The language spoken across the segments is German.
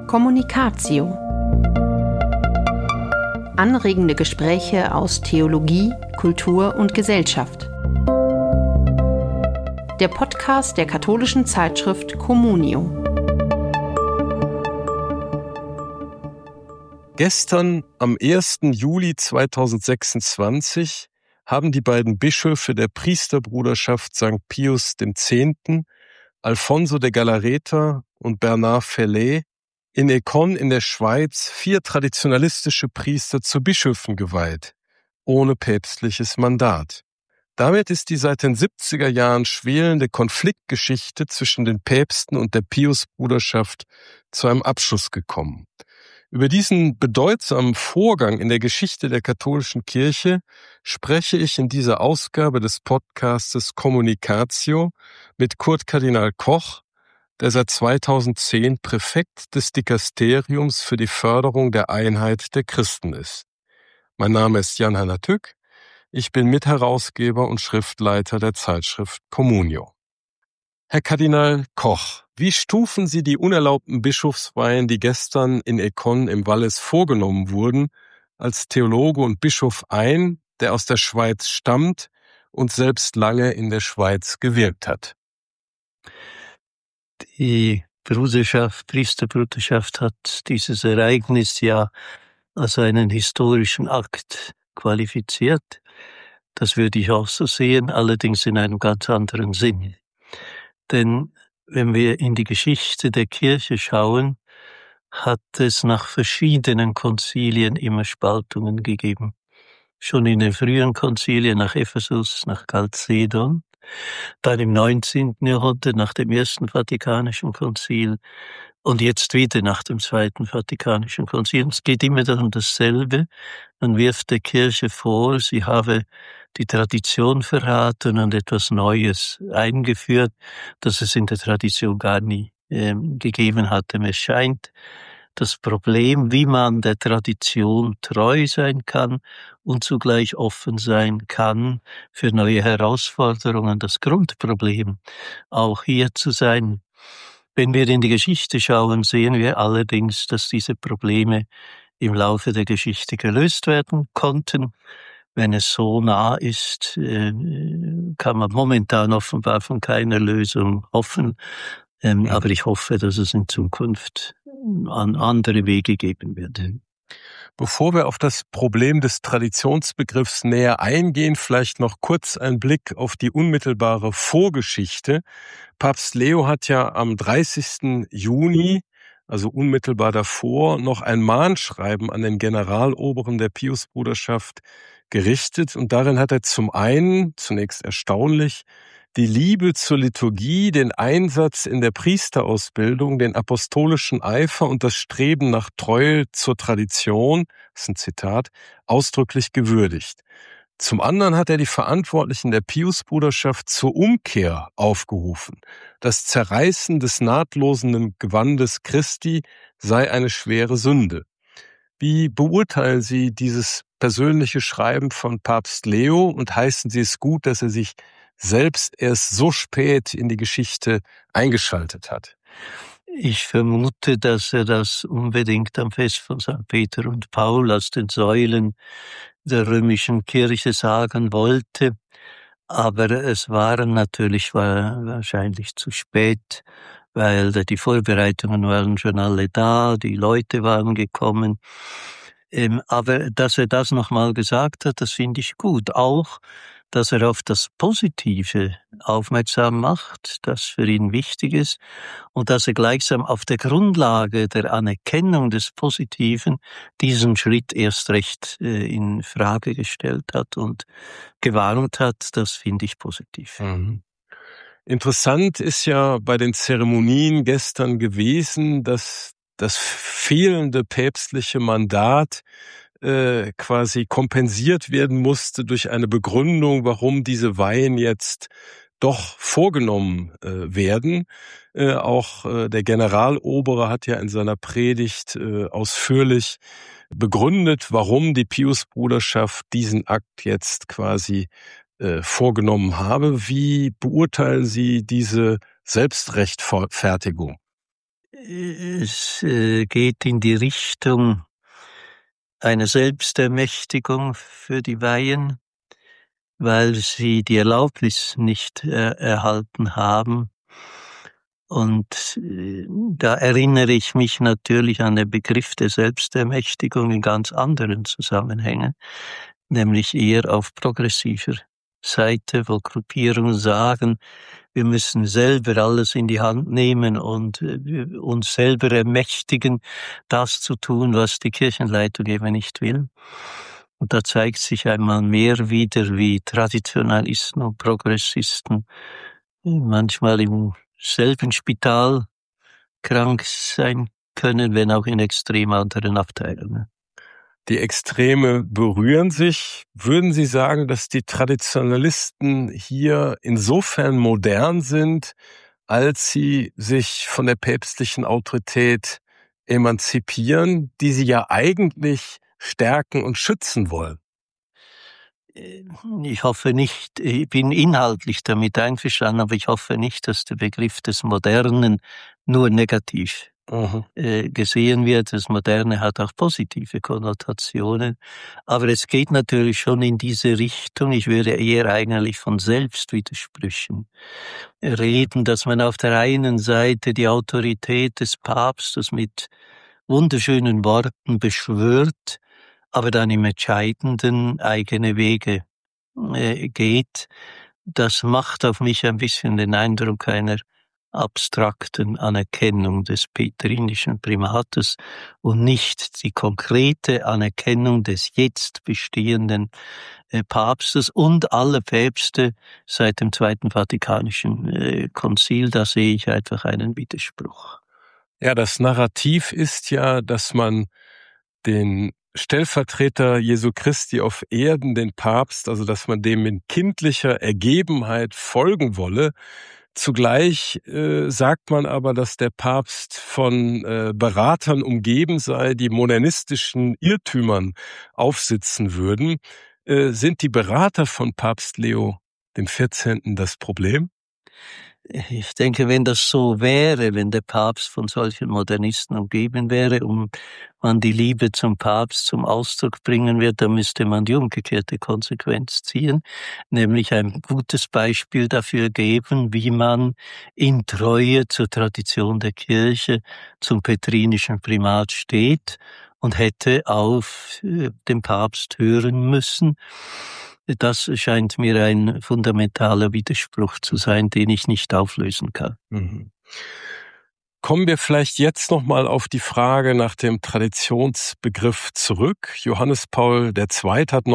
Communicatio. Anregende Gespräche aus Theologie, Kultur und Gesellschaft. Der Podcast der katholischen Zeitschrift Communio. Gestern, am 1. Juli 2026, haben die beiden Bischöfe der Priesterbruderschaft St. Pius X., Alfonso de Galarreta und Bernard Fellet, in Écône in der Schweiz 4 traditionalistische Priester zu Bischöfen geweiht, ohne päpstliches Mandat. Damit ist die seit den 70er Jahren schwelende Konfliktgeschichte zwischen den Päpsten und der Pius-Bruderschaft zu einem Abschluss gekommen. Über diesen bedeutsamen Vorgang in der Geschichte der katholischen Kirche spreche ich in dieser Ausgabe des Podcastes Communicatio mit Kurt Kardinal Koch, der seit 2010 Präfekt des Dikasteriums für die Förderung der Einheit der Christen ist. Mein Name ist Jan-Hanna Tück, ich bin Mitherausgeber und Schriftleiter der Zeitschrift Communio. Herr Kardinal Koch, wie stufen Sie die unerlaubten Bischofsweihen, die gestern in Écône im Wallis vorgenommen wurden, als Theologe und Bischof ein, der aus der Schweiz stammt und selbst lange in der Schweiz gewirkt hat? Die Priesterbruderschaft hat dieses Ereignis ja als einen historischen Akt qualifiziert. Das würde ich auch so sehen, allerdings in einem ganz anderen Sinn. Denn wenn wir in die Geschichte der Kirche schauen, hat es nach verschiedenen Konzilien immer Spaltungen gegeben. Schon in den frühen Konzilien nach Ephesus, nach Chalcedon, dann im 19. Jahrhundert nach dem Ersten Vatikanischen Konzil und jetzt wieder nach dem Zweiten Vatikanischen Konzil. Es geht immer darum dasselbe. Man wirft der Kirche vor, sie habe die Tradition verraten und etwas Neues eingeführt, das es in der Tradition gar nie gegeben hatte. Mir scheint das Problem, wie man der Tradition treu sein kann und zugleich offen sein kann für neue Herausforderungen, das Grundproblem auch hier zu sein. Wenn wir in die Geschichte schauen, sehen wir allerdings, dass diese Probleme im Laufe der Geschichte gelöst werden konnten. Wenn es so nah ist, kann man momentan offenbar von keiner Lösung hoffen. Aber ich hoffe, dass es in Zukunft andere Wege geben wird. Bevor wir auf das Problem des Traditionsbegriffs näher eingehen, vielleicht noch kurz ein Blick auf die unmittelbare Vorgeschichte. Papst Leo hat ja am 30. Juni, also unmittelbar davor, noch ein Mahnschreiben an den Generaloberen der Piusbruderschaft gerichtet. Und darin hat er zum einen, zunächst erstaunlich, die Liebe zur Liturgie, den Einsatz in der Priesterausbildung, den apostolischen Eifer und das Streben nach Treue zur Tradition, das ist ein Zitat, ausdrücklich gewürdigt. Zum anderen hat er die Verantwortlichen der Piusbruderschaft zur Umkehr aufgerufen. Das Zerreißen des nahtlosen Gewandes Christi sei eine schwere Sünde. Wie beurteilen Sie dieses persönliche Schreiben von Papst Leo und heißen Sie es gut, dass er sich selbst erst so spät in die Geschichte eingeschaltet hat? Ich vermute, dass er das unbedingt am Fest von St. Peter und Paul als den Säulen der römischen Kirche sagen wollte. Aber es waren natürlich wahrscheinlich zu spät, weil die Vorbereitungen waren schon alle da, die Leute waren gekommen. Aber dass er das nochmal gesagt hat, das finde ich gut. Auch, dass er auf das Positive aufmerksam macht, das für ihn wichtig ist, und dass er gleichsam auf der Grundlage der Anerkennung des Positiven diesen Schritt erst recht in Frage gestellt hat und gewarnt hat, das finde ich positiv. Mhm. Interessant ist ja bei den Zeremonien gestern gewesen, dass das fehlende päpstliche Mandat quasi kompensiert werden musste durch eine Begründung, warum diese Weihen jetzt doch vorgenommen werden. Auch der Generalobere hat ja in seiner Predigt ausführlich begründet, warum die Piusbruderschaft diesen Akt jetzt quasi vorgenommen habe. Wie beurteilen Sie diese Selbstrechtfertigung? Es geht in die Richtung einer Selbstermächtigung für die Weihen, weil sie die Erlaubnis nicht erhalten haben. Und da erinnere ich mich natürlich an den Begriff der Selbstermächtigung in ganz anderen Zusammenhängen, nämlich eher auf progressiver Seite, wo Gruppierungen sagen, wir müssen selber alles in die Hand nehmen und uns selber ermächtigen, das zu tun, was die Kirchenleitung eben nicht will. Und da zeigt sich einmal mehr wieder, wie Traditionalisten und Progressisten manchmal im selben Spital krank sein können, wenn auch in extrem anderen Abteilungen. Die Extreme berühren sich. Würden Sie sagen, dass die Traditionalisten hier insofern modern sind, als sie sich von der päpstlichen Autorität emanzipieren, die sie ja eigentlich stärken und schützen wollen? Ich hoffe nicht, ich bin inhaltlich damit einverstanden, aber ich hoffe nicht, dass der Begriff des Modernen nur negativ gesehen wird. Das Moderne hat auch positive Konnotationen, aber es geht natürlich schon in diese Richtung. Ich würde eher eigentlich von Selbstwidersprüchen reden, dass man auf der einen Seite die Autorität des Papstes mit wunderschönen Worten beschwört, aber dann im Entscheidenden eigene Wege geht. Das macht auf mich ein bisschen den Eindruck einer abstrakten Anerkennung des petrinischen Primates und nicht die konkrete Anerkennung des jetzt bestehenden Papstes und aller Päpste seit dem Zweiten Vatikanischen Konzil. Da sehe ich einfach einen Widerspruch. Ja, das Narrativ ist ja, dass man den Stellvertreter Jesu Christi auf Erden, den Papst, also dass man dem in kindlicher Ergebenheit folgen wolle. Zugleich sagt man aber, dass der Papst von Beratern umgeben sei, die modernistischen Irrtümern aufsitzen würden. Sind die Berater von Papst Leo XIV. Das Problem? Ich denke, wenn das so wäre, wenn der Papst von solchen Modernisten umgeben wäre und man die Liebe zum Papst zum Ausdruck bringen wird, dann müsste man die umgekehrte Konsequenz ziehen, nämlich ein gutes Beispiel dafür geben, wie man in Treue zur Tradition der Kirche zum petrinischen Primat steht und hätte auf den Papst hören müssen. Das scheint mir ein fundamentaler Widerspruch zu sein, den ich nicht auflösen kann. Mhm. Kommen wir vielleicht jetzt nochmal auf die Frage nach dem Traditionsbegriff zurück. Johannes Paul II. Hat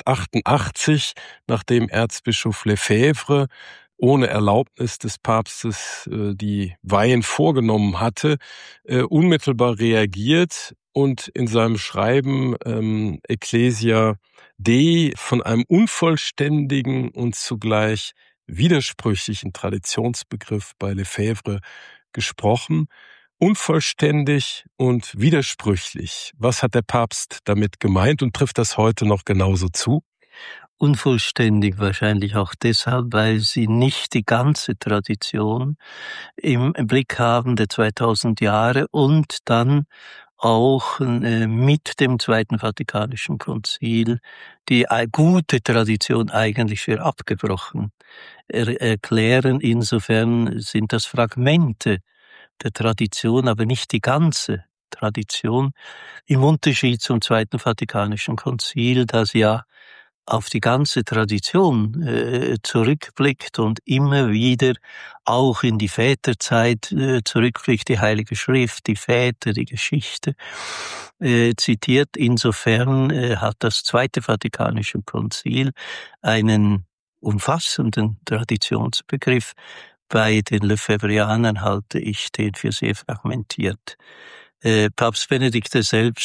1988, nachdem Erzbischof Lefebvre ohne Erlaubnis des Papstes die Weihen vorgenommen hatte, unmittelbar reagiert und in seinem Schreiben Ecclesia Dei von einem unvollständigen und zugleich widersprüchlichen Traditionsbegriff bei Lefebvre gesprochen. Unvollständig und widersprüchlich. Was hat der Papst damit gemeint und trifft das heute noch genauso zu? Unvollständig wahrscheinlich auch deshalb, weil sie nicht die ganze Tradition im Blick haben der 2000 Jahre und dann auch mit dem Zweiten Vatikanischen Konzil die gute Tradition eigentlich für abgebrochen erklären. Insofern sind das Fragmente der Tradition, aber nicht die ganze Tradition. Im Unterschied zum Zweiten Vatikanischen Konzil, das ja auf die ganze Tradition zurückblickt und immer wieder auch in die Väterzeit zurückblickt, die Heilige Schrift, die Väter, die Geschichte zitiert. Insofern hat das Zweite Vatikanische Konzil einen umfassenden Traditionsbegriff. Bei den Lefebvrianern halte ich den für sehr fragmentiert. Papst Benedikt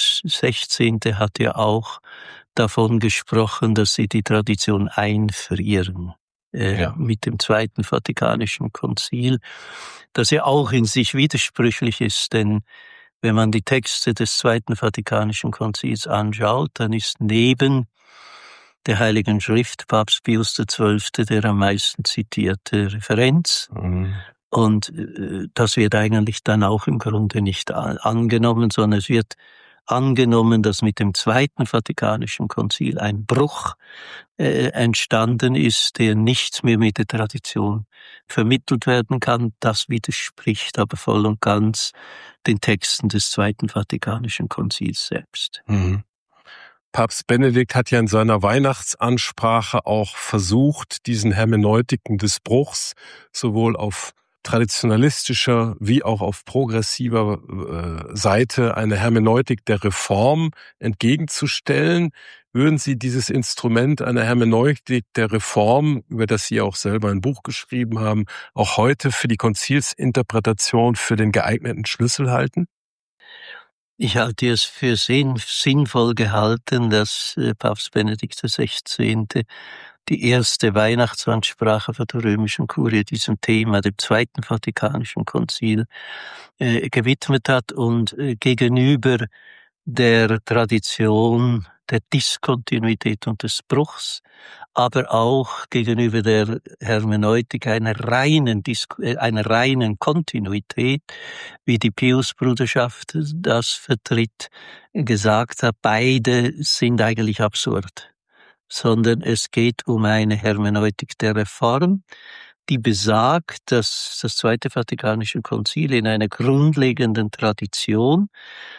XVI. Hat ja auch davon gesprochen, dass sie die Tradition einfrieren mit dem Zweiten Vatikanischen Konzil, das ja auch in sich widersprüchlich ist, denn wenn man die Texte des Zweiten Vatikanischen Konzils anschaut, dann ist neben der Heiligen Schrift Papst Pius XII. Der am meisten zitierte Referenz. Und das wird eigentlich dann auch im Grunde nicht angenommen, sondern es wird angenommen, dass mit dem Zweiten Vatikanischen Konzil ein Bruch entstanden ist, der nicht mehr mit der Tradition vermittelt werden kann. Das widerspricht aber voll und ganz den Texten des Zweiten Vatikanischen Konzils selbst. Mhm. Papst Benedikt hat ja in seiner Weihnachtsansprache auch versucht, diesen Hermeneutiken des Bruchs sowohl auf traditionalistischer wie auch auf progressiver Seite eine Hermeneutik der Reform entgegenzustellen. Würden Sie dieses Instrument einer Hermeneutik der Reform, über das Sie auch selber ein Buch geschrieben haben, auch heute für die Konzilsinterpretation für den geeigneten Schlüssel halten? Ich halte es für sinnvoll gehalten, dass Papst Benedikt XVI. Die erste Weihnachtsansprache vor der römischen Kurie diesem Thema, dem Zweiten Vatikanischen Konzil, gewidmet hat und gegenüber der Tradition der Diskontinuität und des Bruchs, aber auch gegenüber der Hermeneutik einer reinen Kontinuität, wie die Piusbruderschaft das vertritt, gesagt hat, beide sind eigentlich absurd, sondern es geht um eine Hermeneutik der Reform, die besagt, dass das Zweite Vatikanische Konzil in einer grundlegenden Tradition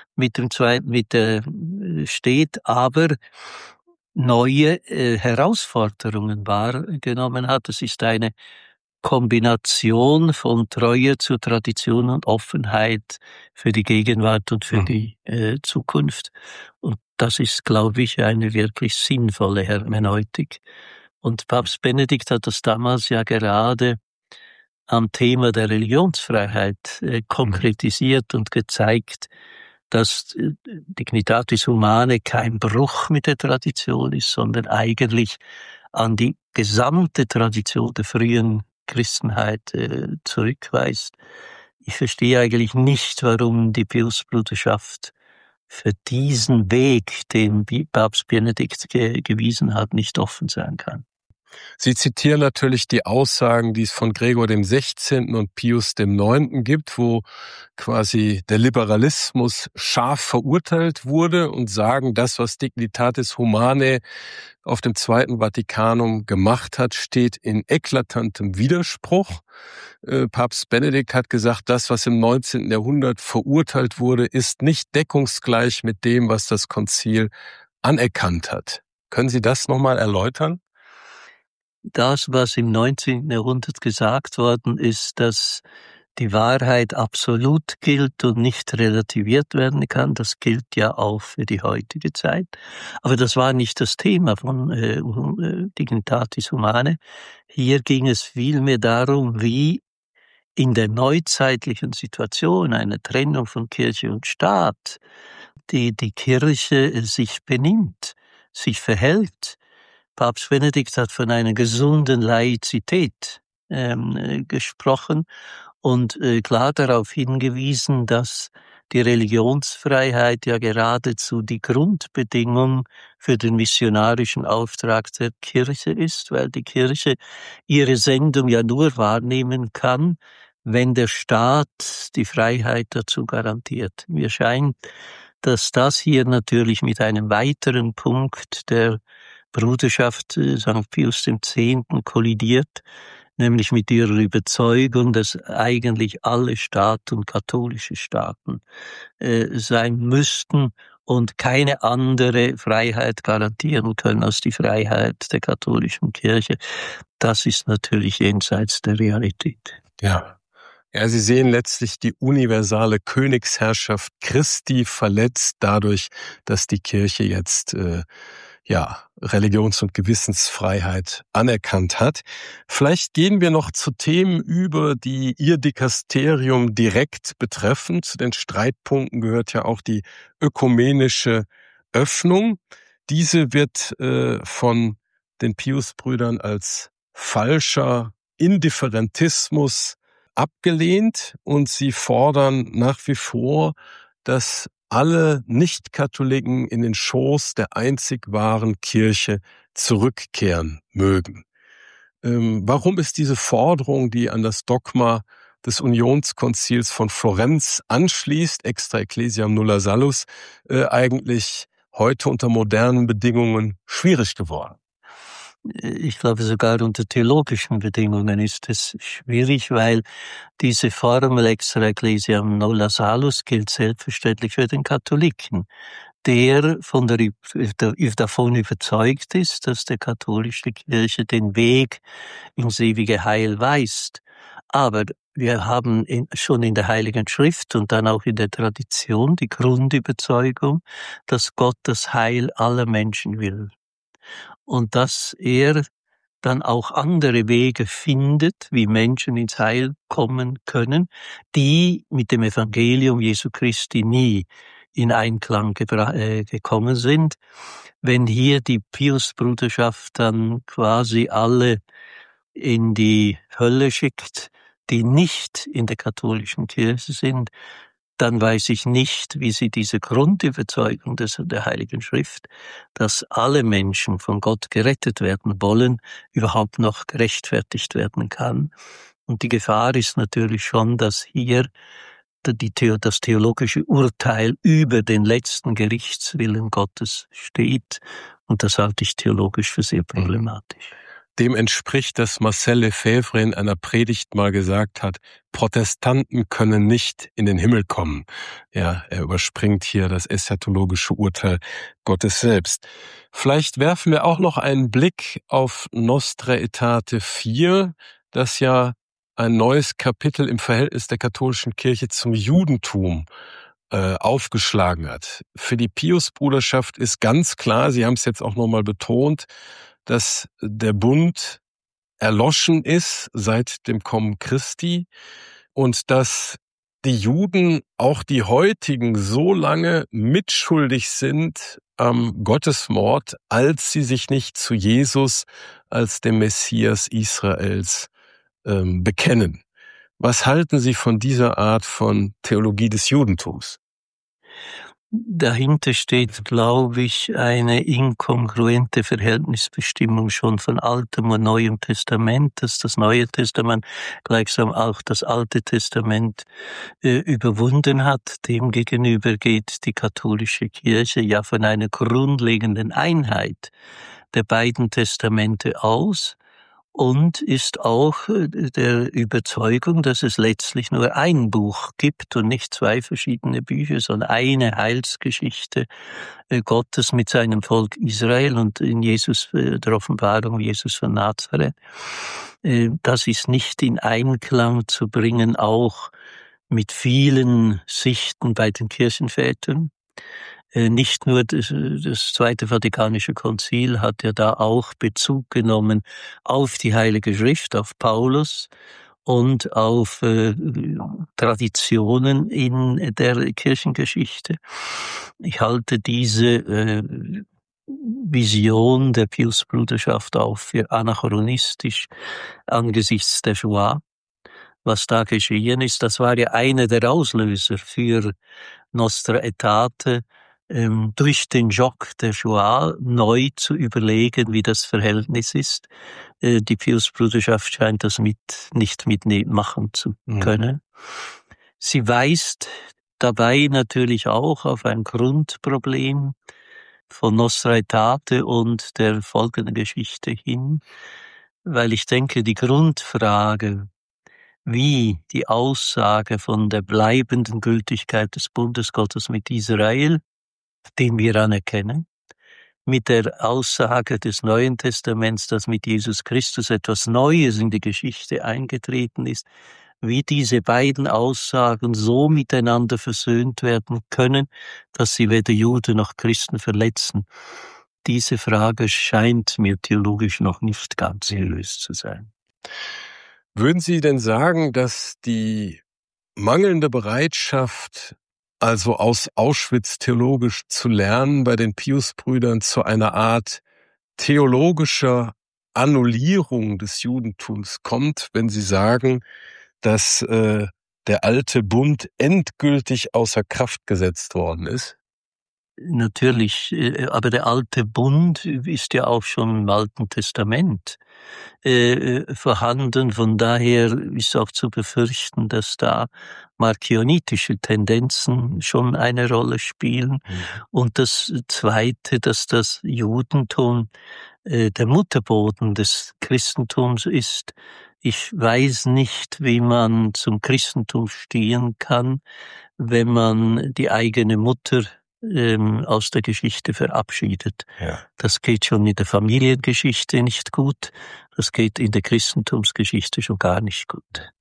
steht, aber neue Herausforderungen wahrgenommen hat. Es ist eine Kombination von Treue zur Tradition und Offenheit für die Gegenwart und für die Zukunft. Und das ist, glaube ich, eine wirklich sinnvolle Hermeneutik. Und Papst Benedikt hat das damals ja gerade am Thema der Religionsfreiheit konkretisiert und gezeigt, dass Dignitatis Humanae kein Bruch mit der Tradition ist, sondern eigentlich an die gesamte Tradition der frühen Christenheit zurückweist. Ich verstehe eigentlich nicht, warum die Piusbruderschaft für diesen Weg, den Papst Benedikt gewiesen hat, nicht offen sein kann. Sie zitieren natürlich die Aussagen, die es von Gregor dem 16. und Pius dem 9. gibt, wo quasi der Liberalismus scharf verurteilt wurde und sagen, das, was Dignitatis Humanae auf dem Zweiten Vatikanum gemacht hat, steht in eklatantem Widerspruch. Papst Benedikt hat gesagt, das, was im 19. Jahrhundert verurteilt wurde, ist nicht deckungsgleich mit dem, was das Konzil anerkannt hat. Können Sie das nochmal erläutern? Das, was im 19. Jahrhundert gesagt worden ist, dass die Wahrheit absolut gilt und nicht relativiert werden kann, das gilt ja auch für die heutige Zeit. Aber das war nicht das Thema von Dignitatis Humanae. Hier ging es vielmehr darum, wie in der neuzeitlichen Situation einer Trennung von Kirche und Staat die Kirche sich benimmt, sich verhält. Papst Benedikt hat von einer gesunden Laizität gesprochen und klar darauf hingewiesen, dass die Religionsfreiheit ja geradezu die Grundbedingung für den missionarischen Auftrag der Kirche ist, weil die Kirche ihre Sendung ja nur wahrnehmen kann, wenn der Staat die Freiheit dazu garantiert. Mir scheint, dass das hier natürlich mit einem weiteren Punkt der Bruderschaft St. Pius X. kollidiert, nämlich mit ihrer Überzeugung, dass eigentlich alle Staaten katholische Staaten sein müssten und keine andere Freiheit garantieren können als die Freiheit der katholischen Kirche. Das ist natürlich jenseits der Realität. Ja. Ja, Sie sehen letztlich die universale Königsherrschaft Christi verletzt dadurch, dass die Kirche jetzt Religions- und Gewissensfreiheit anerkannt hat. Vielleicht gehen wir noch zu Themen über, die Ihr Dikasterium direkt betreffen. Zu den Streitpunkten gehört ja auch die ökumenische Öffnung. Diese wird von den Piusbrüdern als falscher Indifferentismus abgelehnt und sie fordern nach wie vor, dass alle Nicht-Katholiken in den Schoß der einzig wahren Kirche zurückkehren mögen. Warum ist diese Forderung, die an das Dogma des Unionskonzils von Florenz anschließt, extra ecclesiam nulla salus, eigentlich heute unter modernen Bedingungen schwierig geworden? Ich glaube, sogar unter theologischen Bedingungen ist es schwierig, weil diese Formel extra ecclesiam nulla salus gilt selbstverständlich für den Katholiken, der davon überzeugt ist, dass die katholische Kirche den Weg ins ewige Heil weist. Aber wir haben schon in der Heiligen Schrift und dann auch in der Tradition die Grundüberzeugung, dass Gott das Heil aller Menschen will. Und dass er dann auch andere Wege findet, wie Menschen ins Heil kommen können, die mit dem Evangelium Jesu Christi nie in Einklang gekommen sind. Wenn hier die Piusbruderschaft dann quasi alle in die Hölle schickt, die nicht in der katholischen Kirche sind, dann weiß ich nicht, wie sie diese Grundüberzeugung der Heiligen Schrift, dass alle Menschen von Gott gerettet werden wollen, überhaupt noch gerechtfertigt werden kann. Und die Gefahr ist natürlich schon, dass hier das theologische Urteil über den letzten Gerichtswillen Gottes steht. Und das halte ich theologisch für sehr problematisch. Dem entspricht, dass Marcel Lefebvre in einer Predigt mal gesagt hat, Protestanten können nicht in den Himmel kommen. Ja, er überspringt hier das eschatologische Urteil Gottes selbst. Vielleicht werfen wir auch noch einen Blick auf Nostra Aetate 4, das ja ein neues Kapitel im Verhältnis der katholischen Kirche zum Judentum aufgeschlagen hat. Für die Piusbruderschaft ist ganz klar, Sie haben es jetzt auch nochmal betont, dass der Bund erloschen ist seit dem Kommen Christi und dass die Juden, auch die heutigen, so lange mitschuldig sind am Gottesmord, als sie sich nicht zu Jesus als dem Messias Israels bekennen. Was halten Sie von dieser Art von Theologie des Judentums? Dahinter steht, glaube ich, eine inkongruente Verhältnisbestimmung schon von Altem und Neuem Testament, dass das Neue Testament gleichsam auch das Alte Testament überwunden hat. Demgegenüber geht die katholische Kirche ja von einer grundlegenden Einheit der beiden Testamente aus und ist auch der Überzeugung, dass es letztlich nur ein Buch gibt und nicht zwei verschiedene Bücher, sondern eine Heilsgeschichte Gottes mit seinem Volk Israel und in Jesus, der Offenbarung Jesus von Nazareth. Das ist nicht in Einklang zu bringen, auch mit vielen Sichten bei den Kirchenvätern. Nicht nur das Zweite Vatikanische Konzil hat ja da auch Bezug genommen auf die Heilige Schrift, auf Paulus und auf Traditionen in der Kirchengeschichte. Ich halte diese Vision der Piusbruderschaft auch für anachronistisch angesichts der Shoah. Was da geschehen ist, das war ja einer der Auslöser für Nostra Aetate, durch den Schock der Shoah neu zu überlegen, wie das Verhältnis ist. Die Piusbruderschaft scheint das nicht mitmachen zu können. Sie weist dabei natürlich auch auf ein Grundproblem von Nostra Aetate und der folgenden Geschichte hin, weil ich denke, die Grundfrage, wie die Aussage von der bleibenden Gültigkeit des Bundes Gottes mit Israel, den wir anerkennen, mit der Aussage des Neuen Testaments, dass mit Jesus Christus etwas Neues in die Geschichte eingetreten ist, wie diese beiden Aussagen so miteinander versöhnt werden können, dass sie weder Juden noch Christen verletzen. Diese Frage scheint mir theologisch noch nicht ganz gelöst zu sein. Würden Sie denn sagen, dass die mangelnde Bereitschaft, also aus Auschwitz theologisch zu lernen, bei den Piusbrüdern zu einer Art theologischer Annullierung des Judentums kommt, wenn Sie sagen, dass der alte Bund endgültig außer Kraft gesetzt worden ist? Natürlich, aber der alte Bund ist ja auch schon im Alten Testament vorhanden. Von daher ist auch zu befürchten, dass da markionitische Tendenzen schon eine Rolle spielen. Und das Zweite, dass das Judentum der Mutterboden des Christentums ist. Ich weiß nicht, wie man zum Christentum stehen kann, wenn man die eigene Mutter aus der Geschichte verabschiedet. Ja. Das geht schon in der Familiengeschichte nicht gut, das geht in der Christentumsgeschichte schon gar nicht gut.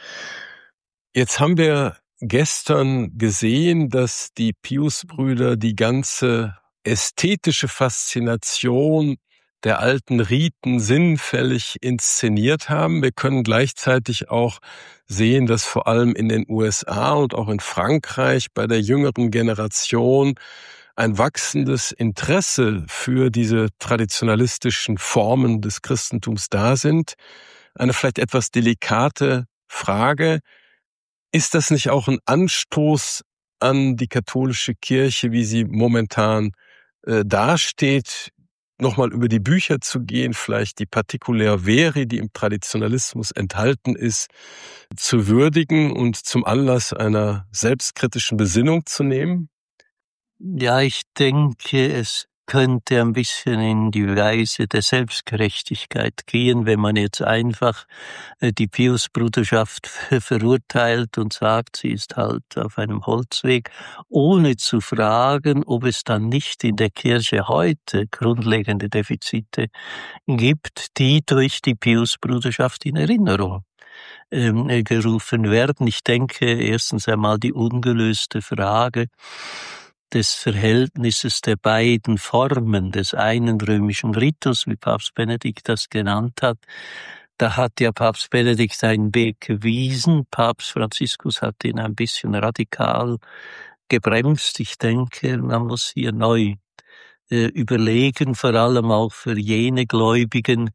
Jetzt haben wir gestern gesehen, dass die Pius-Brüder die ganze ästhetische Faszination der alten Riten sinnfällig inszeniert haben. Wir können gleichzeitig auch sehen, dass vor allem in den USA und auch in Frankreich bei der jüngeren Generation ein wachsendes Interesse für diese traditionalistischen Formen des Christentums da sind. Eine vielleicht etwas delikate Frage: Ist das nicht auch ein Anstoß an die katholische Kirche, wie sie momentan dasteht, nochmal über die Bücher zu gehen, vielleicht die Particular Veri, die im Traditionalismus enthalten ist, zu würdigen und zum Anlass einer selbstkritischen Besinnung zu nehmen? Ja, ich denke, es könnte ein bisschen in die Weise der Selbstgerechtigkeit gehen, wenn man jetzt einfach die Pius-Bruderschaft verurteilt und sagt, sie ist halt auf einem Holzweg, ohne zu fragen, ob es dann nicht in der Kirche heute grundlegende Defizite gibt, die durch die Pius-Bruderschaft in Erinnerung gerufen werden. Ich denke erstens einmal die ungelöste Frage des Verhältnisses der beiden Formen des einen römischen Ritus, wie Papst Benedikt das genannt hat. Da hat ja Papst Benedikt einen Weg gewiesen. Papst Franziskus hat ihn ein bisschen radikal gebremst. Ich denke, man muss hier neu überlegen, vor allem auch für jene Gläubigen,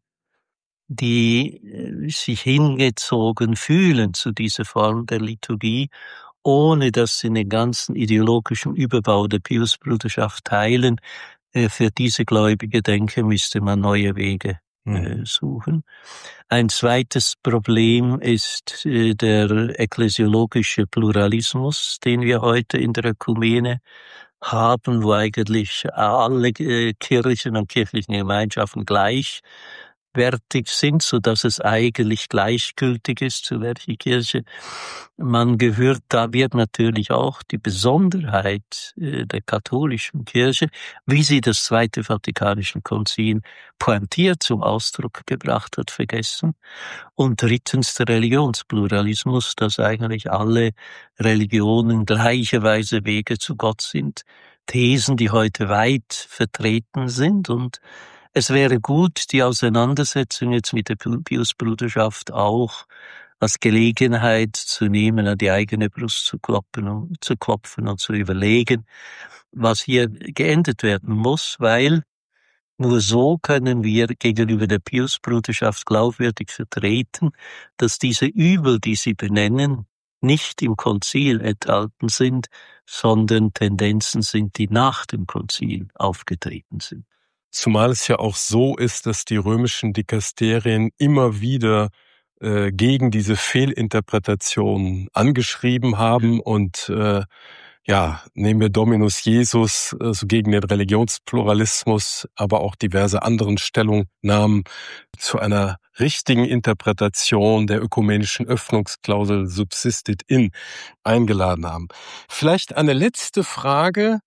die sich hingezogen fühlen zu dieser Form der Liturgie, ohne dass sie den ganzen ideologischen Überbau der Pius-Bruderschaft teilen. Für diese Gläubige, denke, müsste man neue Wege suchen. Ein zweites Problem ist der ekklesiologische Pluralismus, den wir heute in der Ökumene haben, wo eigentlich alle Kirchen und kirchlichen Gemeinschaften gleichwertig sind, so dass es eigentlich gleichgültig ist, zu welcher Kirche man gehört. Da wird natürlich auch die Besonderheit der katholischen Kirche, wie sie das Zweite Vatikanische Konzil pointiert zum Ausdruck gebracht hat, vergessen. Und drittens der Religionspluralismus, dass eigentlich alle Religionen gleicherweise Wege zu Gott sind. Thesen, die heute weit vertreten sind, und es wäre gut, die Auseinandersetzung jetzt mit der Pius-Bruderschaft auch als Gelegenheit zu nehmen, an die eigene Brust zu klopfen und zu überlegen, was hier geändert werden muss, weil nur so können wir gegenüber der Pius-Bruderschaft glaubwürdig vertreten, dass diese Übel, die sie benennen, nicht im Konzil enthalten sind, sondern Tendenzen sind, die nach dem Konzil aufgetreten sind. Zumal es ja auch so ist, dass die römischen Dikasterien immer wieder gegen diese Fehlinterpretation angeschrieben haben und nehmen wir Dominus Jesus, so gegen den Religionspluralismus, aber auch diverse anderen Stellungnahmen zu einer richtigen Interpretation der ökumenischen Öffnungsklausel subsistit in eingeladen haben. Vielleicht eine letzte Frage: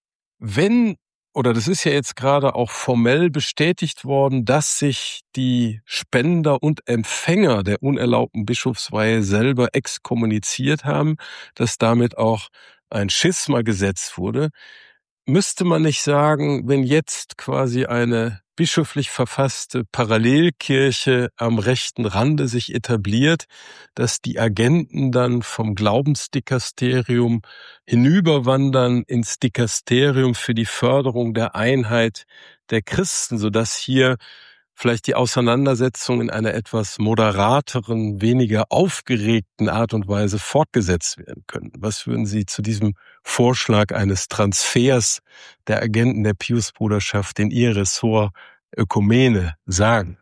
Das ist ja jetzt gerade auch formell bestätigt worden, dass sich die Spender und Empfänger der unerlaubten Bischofsweihe selber exkommuniziert haben, dass damit auch ein Schisma gesetzt wurde. Müsste man nicht sagen, wenn jetzt quasi eine bischöflich verfasste Parallelkirche am rechten Rande sich etabliert, dass die Agenten dann vom Glaubensdikasterium hinüberwandern ins Dikasterium für die Förderung der Einheit der Christen, sodass hier vielleicht die Auseinandersetzung in einer etwas moderateren, weniger aufgeregten Art und Weise fortgesetzt werden können. Was würden Sie zu diesem Vorschlag eines Transfers der Agenten der Piusbruderschaft in Ihr Ressort Ökumene sagen?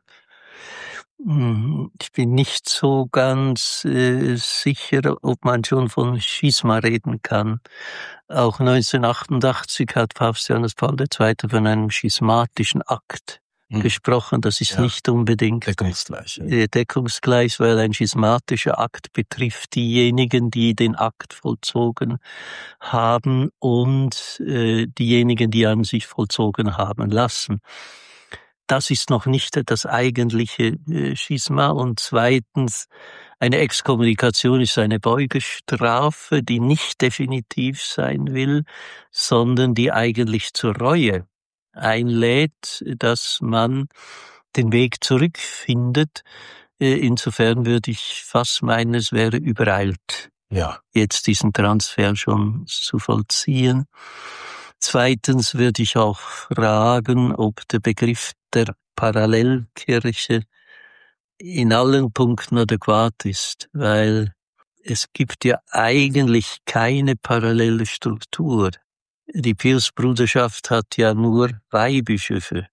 Ich bin nicht so ganz sicher, ob man schon von Schisma reden kann. Auch 1988 hat Papst Johannes Paul II. Von einem schismatischen Akt gesprochen. Das ist nicht unbedingt deckungsgleich, weil ein schismatischer Akt betrifft diejenigen, die den Akt vollzogen haben und diejenigen, die an sich vollzogen haben lassen. Das ist noch nicht das eigentliche Schisma. Und zweitens, eine Exkommunikation ist eine Beugestrafe, die nicht definitiv sein will, sondern die eigentlich zur Reue einlädt, dass man den Weg zurückfindet. Insofern würde ich fast meinen, es wäre übereilt, jetzt diesen Transfer schon zu vollziehen. Zweitens würde ich auch fragen, ob der Begriff der Parallelkirche in allen Punkten adäquat ist, weil es gibt ja eigentlich keine parallele Struktur. Die Piusbruderschaft hat ja nur Weihbischöfe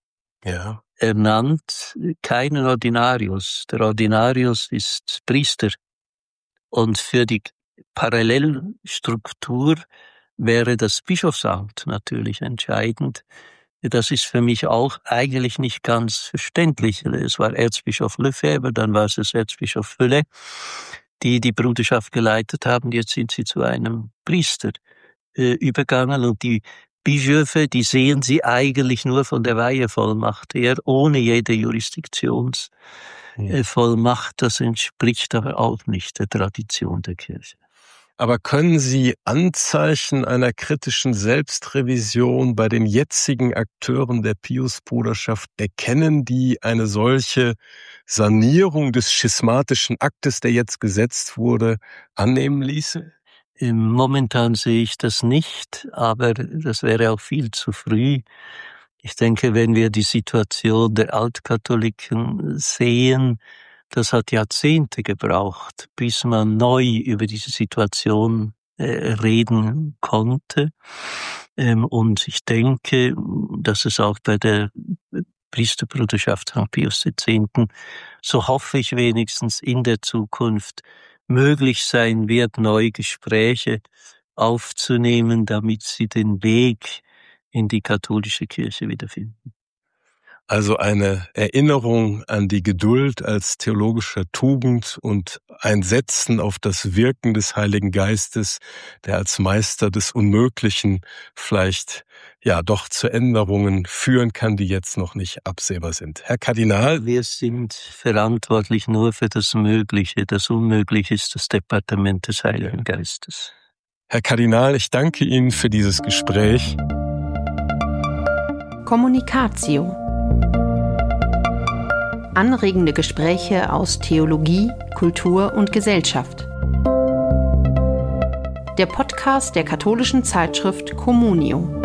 ernannt, keinen Ordinarius. Der Ordinarius ist Priester. Und für die Parallelstruktur wäre das Bischofsamt natürlich entscheidend. Das ist für mich auch eigentlich nicht ganz verständlich. Es war Erzbischof Lefebvre, dann war es Erzbischof Fülle, die die Bruderschaft geleitet haben. Jetzt sind sie zu einem Priester übergegangen und die Bischöfe, die sehen sie eigentlich nur von der Weihevollmacht her, ohne jede Jurisdiktionsvollmacht. Das entspricht aber auch nicht der Tradition der Kirche. Aber können Sie Anzeichen einer kritischen Selbstrevision bei den jetzigen Akteuren der Piusbruderschaft erkennen, die eine solche Sanierung des schismatischen Aktes, der jetzt gesetzt wurde, annehmen ließen? Momentan sehe ich das nicht, aber das wäre auch viel zu früh. Ich denke, wenn wir die Situation der Altkatholiken sehen, das hat Jahrzehnte gebraucht, bis man neu über diese Situation reden konnte. Und ich denke, dass es auch bei der Priesterbruderschaft St. Pius X., so hoffe ich wenigstens in der Zukunft, möglich sein wird, neue Gespräche aufzunehmen, damit sie den Weg in die katholische Kirche wiederfinden. Also eine Erinnerung an die Geduld als theologische Tugend und ein Setzen auf das Wirken des Heiligen Geistes, der als Meister des Unmöglichen vielleicht doch zu Änderungen führen kann, die jetzt noch nicht absehbar sind. Herr Kardinal? Wir sind verantwortlich nur für das Mögliche. Das Unmögliche ist das Departement des Heiligen Geistes. Herr Kardinal, ich danke Ihnen für dieses Gespräch. Kommunikatio. Anregende Gespräche aus Theologie, Kultur und Gesellschaft. Der Podcast der katholischen Zeitschrift Communio.